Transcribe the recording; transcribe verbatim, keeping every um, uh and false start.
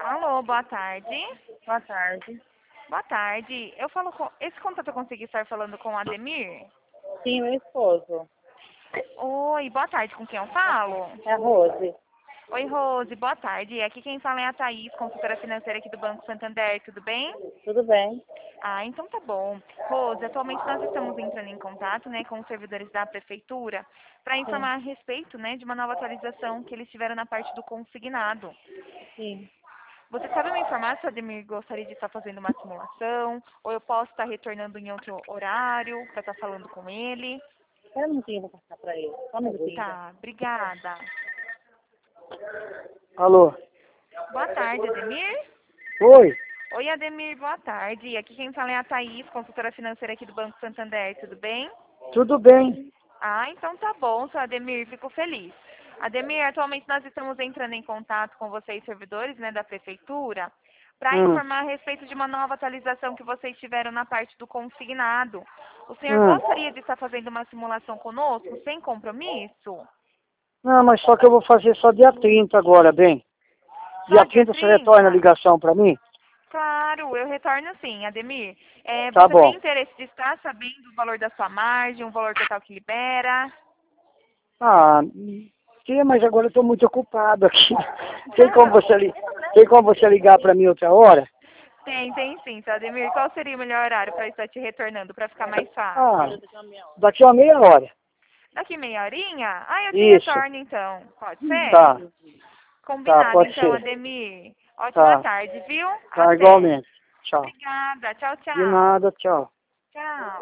Alô, boa tarde. Boa tarde. Boa tarde. Eu falo com... Esse contato eu consegui estar falando com o Ademir? Sim, meu esposo. Oi, boa tarde. Com quem eu falo? É a Rose. Oi, Rose, boa tarde. Aqui quem fala é a Thaís, consultora financeira aqui do Banco Santander. Tudo bem? Tudo bem? Ah, então tá bom. Rose, atualmente nós estamos entrando em contato, né, com os servidores da prefeitura para Sim, informar a respeito, né, de uma nova atualização que eles tiveram na parte do consignado. sim. Você sabe me informar se o Ademir gostaria de estar fazendo uma simulação, ou eu posso estar retornando em outro horário para estar falando com ele? Espera um minutinho, eu vou passar pra ele. Só um minutinho. Tá, obrigada. Alô? Boa tarde, Ademir. Oi? Oi, Ademir, boa tarde. Aqui quem fala é a Thaís, consultora financeira aqui do Banco Santander, tudo bem? Tudo bem? Ah, então tá bom, seu Ademir, fico feliz. Ademir, atualmente nós estamos entrando em contato com vocês, servidores, né, da prefeitura, para Hum, informar a respeito de uma nova atualização que vocês tiveram na parte do consignado. O senhor hum. gostaria de estar fazendo uma simulação conosco, sem compromisso? Não, mas só que eu vou fazer só dia trinta agora, bem. Só Dia dia trinta você retorna a trinta? ligação pra mim? Claro, eu retorno sim, Ademir. É, Tá você tem bom. interesse de estar sabendo o valor da sua margem, o valor total que libera? Ah, sim, mas agora eu tô muito ocupado aqui. Tem como você, li... Tem como você ligar pra mim outra hora? Tem, tem sim, seu Ademir. Qual seria o melhor horário para estar te retornando, para ficar mais Ah, fácil? daqui a uma meia hora. Daqui meia horinha? Ah, eu te Isso. retorno então. Pode ser? Tá, tá, Combinado pode então, ser. Ademir. Ótima Tá, tarde, viu? tá, Até. igualmente. Tchau. Obrigada. Tchau, De tchau. nada, tchau. Tchau.